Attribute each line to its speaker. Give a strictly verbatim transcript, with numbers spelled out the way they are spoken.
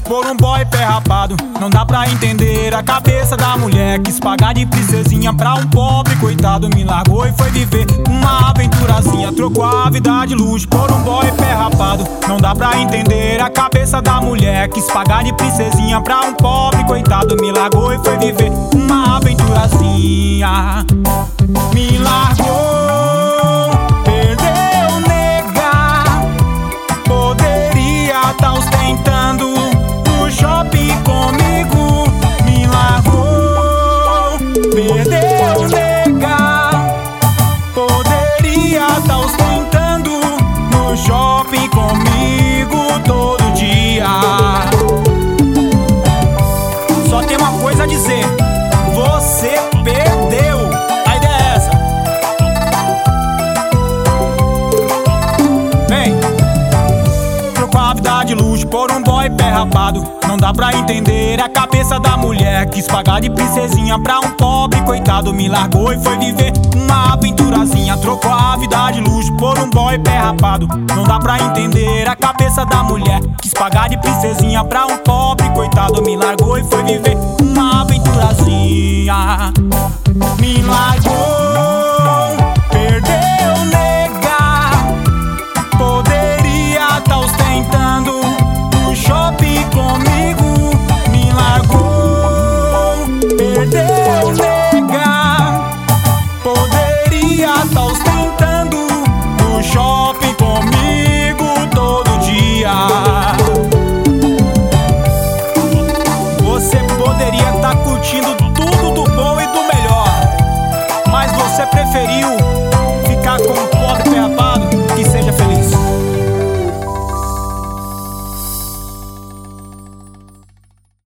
Speaker 1: luxo por um boy pé rapado. Não dá pra entender a cabeça da mulher. Quis pagar de princesinha pra um pobre coitado. Me largou e foi viver uma aventurazinha. Trocou a vida de luxo por um boy pé rapado. Não dá pra entender a cabeça da mulher. Quis pagar de princesinha pra um pobre coitado. Me largou e foi viver uma aventurazinha. Me largou, perdeu, nega. Poderia tá ostentando no shopping comigo. Me largou, perdeu, nega. Poderia tá ostentando no shopping comigo todo dia. Só tem uma coisa a dizer: você perdeu. A ideia é essa. Vem. Trocou a vida de luxo por um boy pé rapado. Não dá pra entender a cabeça da mulher. Quis pagar de princesinha pra um pobre coitado. Me largou e foi viver uma aventurazinha. Trocou a vida de luxo por um boy pé rapado. Não dá pra entender a cabeça da mulher. Quis pagar de princesinha pra um pobre coitado. Me largou e foi viver uma aventurazinha. Me largou, perdeu, nega. Poderia tá ostentando no shopping comigo. Me largou, perdeu, nega. Poderia tá ostentando no shopping comigo todo dia. Você poderia tá curtindo tudo do bom e do melhor, mas você preferiu